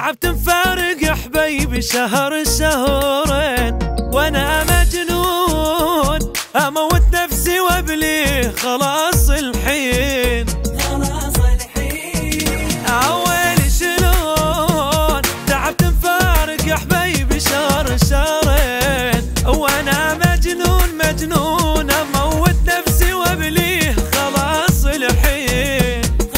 تعبت مفارق يا حبيبي شهر شهرين وانا مجنون اموت نفسي وابليه خلاص الحين عويلي شلون تعبت مفارق يا حبيبي شهر شهرين وانا مجنون اموت نفسي وابليه خلاص الحين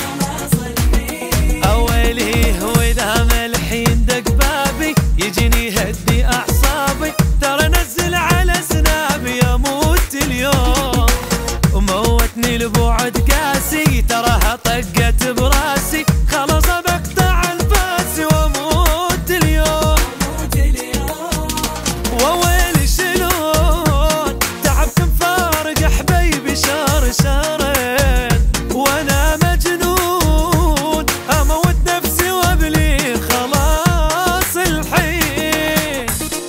اويلي واذا ما الحين دق بابي يجيني يهدي اعصابي ترى نزل على سنابي اموت اليوم وموتني البعد قاسي تراها طقت براسي خلاص بقطع انفاسي واموت اليوم وويلي شلون تعبت مفارق يا حبيبي شهر شهرين وانا مجنون اموت نفسي وابلي خلاص الحين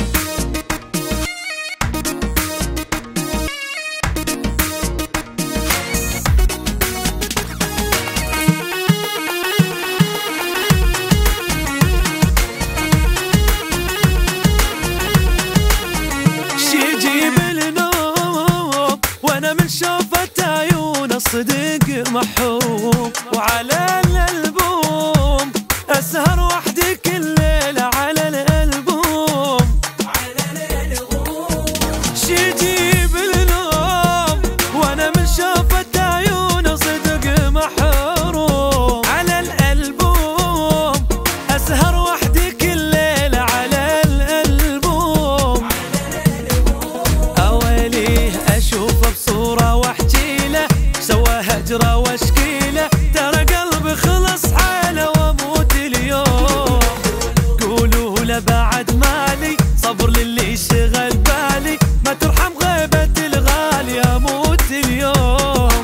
من شوفة عيون الصديق محروم وعلى الألبوم أسهر وحدي كل ليلة على الألبوم شي يجيب النوم وأنا من شوفة عيون صدق محروم على الألبوم أسهر وحدي كل ليلة على الألبوم أويلي أشوفه بصورة واحكي له سوى هجرة واشكيله ترى قلبي خلص حاله واموت اليوم قولوا له بعد مالي صبر للي شغل بالي ما ترحم غيبة الغالي اموت اليوم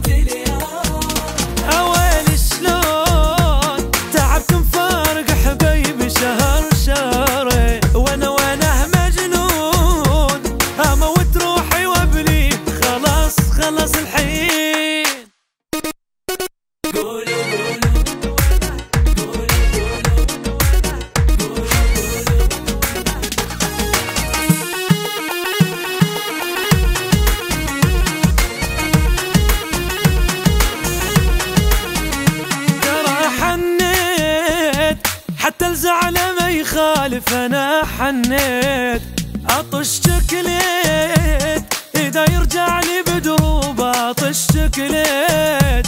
اويلي شلون تعبت مفارق حبيبي شهر شهرين وانا مجنون اموت روحي وابلي خلاص الحين ترى حنيت حتى الزعل ما يخالف انا حنيت عطش شكليت إذا يرجع لي بدروب عطش شكليت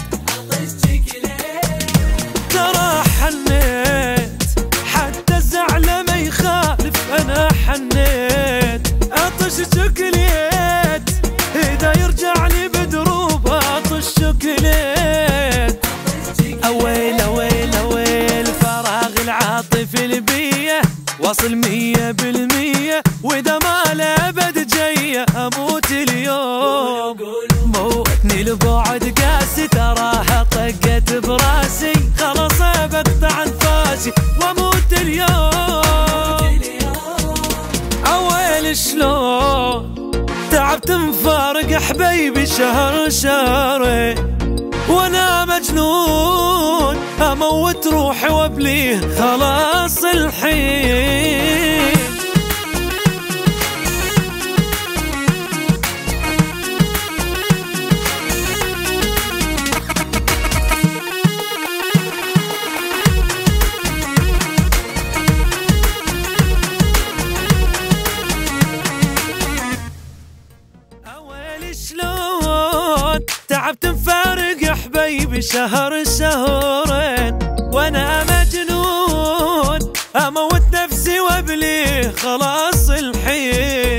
ترى حنيت حتى الزعل ما يخالف أنا حنيت عطش شكليت إذا يرجع لي بدروب عطش شكليت أويل أويل أويل فراغ العاطفي البية واصل 100% وإذا ما لابد جاية أموت اليوم موتني البعد قاسي تراها طقت براسي خلاص بقطع انفاسي واموت اليوم اويل شلون تعبت مفارق حبيبي شهر شهرين وانا مجنون اموت روحي وابليه خلاص الحين اويلي شلون تعبت مفارق يا حبيبي شهر شهرين وانا مجنون اموت نفسي وابليه خلاص الحين